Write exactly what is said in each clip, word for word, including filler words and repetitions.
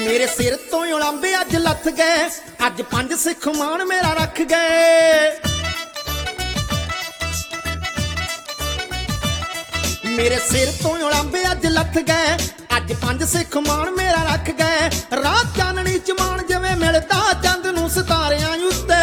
मेरे सिर तो उलांबे अज लथ गए, अज पंज सिख मान मेरा रख गए। मेरे सिर तो उलांबे अज लथ गए, अज पंज सिख मान मेरा रख गए। रात चाननी च मान जिवें मिलदा चंद नूं सितारियां उत्ते।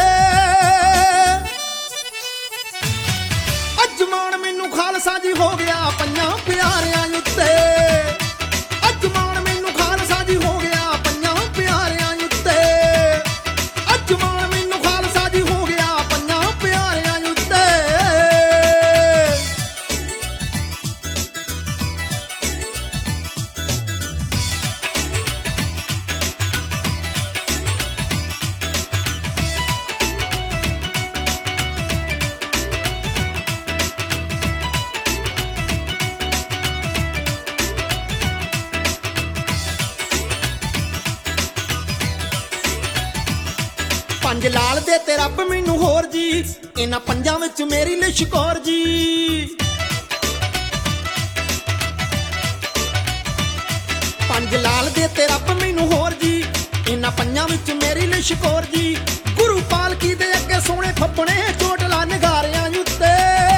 अज मान मैनू खालसा जी हो गया पंजां प्यारियां उत्ते। अज मान मैनू खालसा जी हो गया पंजां प्यारियां उत्ते। अज मान मैनू खालसा जी हो गया पंजां प्यारियां उत्ते। पंज लाल दे ते रब मैनू होर जी, इन्हां पंजां विच मेरी लिशकौर जी। पंज लाल दे ते रब मैनू होर जी, इन्हां पंजां विच मेरी लिशकौर जी। गुरु पालकी दे अगे सोहणे फप्पणे चोटला निगारियां उत्ते।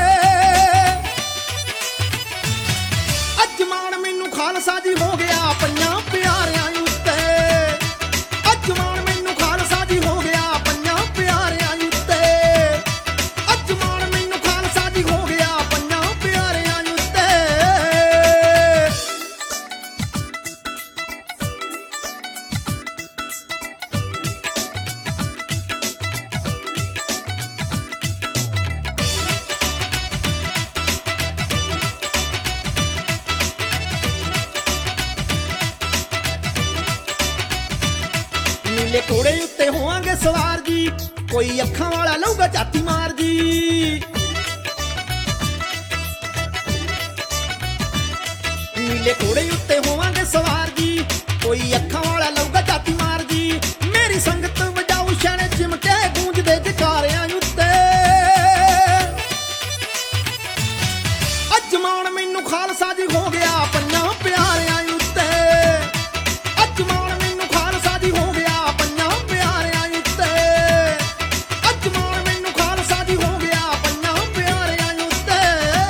अज मान मैनू खालसा जी हो गया पंजां प्यारियां उत्ते। अज मान मैनू खालसा जी हो गया पंजां प्यारियां उत्ते। अज मान मैनू खालसा जी हो गया पंजां प्यारियां उत्ते। नीले घोड़े उत्ते होवांगे सवार जी, कोई अखां वाला लऊगा जाती मार जी। नीले घोड़े उत्ते होवांगे सवार जी, कोई अखां वाला लऊगा जाती मार जी। मेरी संगत वजाऊ छणे चिमटे गूंजदे जकारियां उत्ते। अज मान मैनू खालसा जी हो गया पंजां प्यारियां उत्ते। अज मान मैनू खालसा जी हो गया पंजां प्यारियां उत्ते। अज मान मैनू खालसा जी हो गया पंजां प्यारियां उत्ते।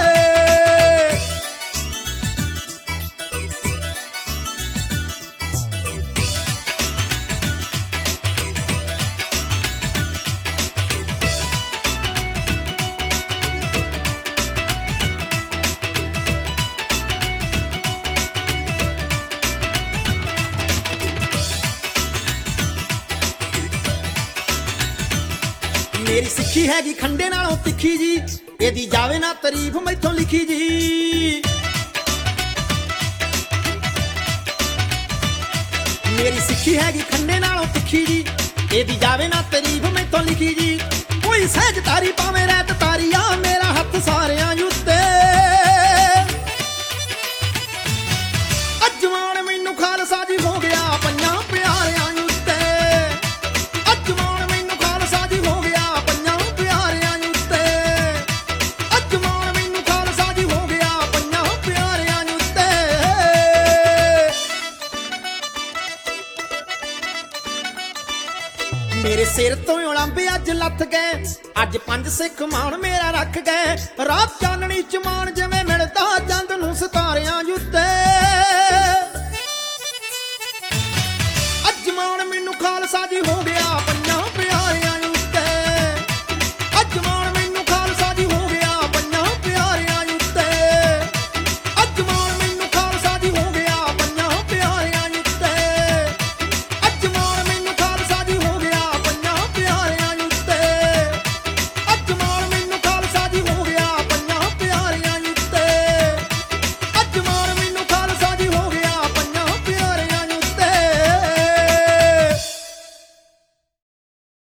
मेरी सिक्खी हैगी खंडे नालों तिखी जी, एदी जावे ना तारीफ मैथों लिखी जी। मेरी सिक्खी हैगी खंडे नालों तिखी जी, एदी जावे ना तारीफ मैथों लिखी जी। कोई सहज तारी पावे रैत तारिया मेरा हत्थ सारियां उत्ते। अज मान मैनू खालसा जी हो गया पंजां प्यारियां उत्ते। अज मान मैनू खालसा जी हो गया पंजां प्यारियां उत्ते। अज मान मैनू खालसा जी हो गया पंजां प्यारियां उत्ते। मेरे सिर तो उलांबे अज लथ गए, अज पंज सिख मान मेरा रख गए। रात चाननी च मान जिवें मिलदा चंद नूं सितारियां उत्ते।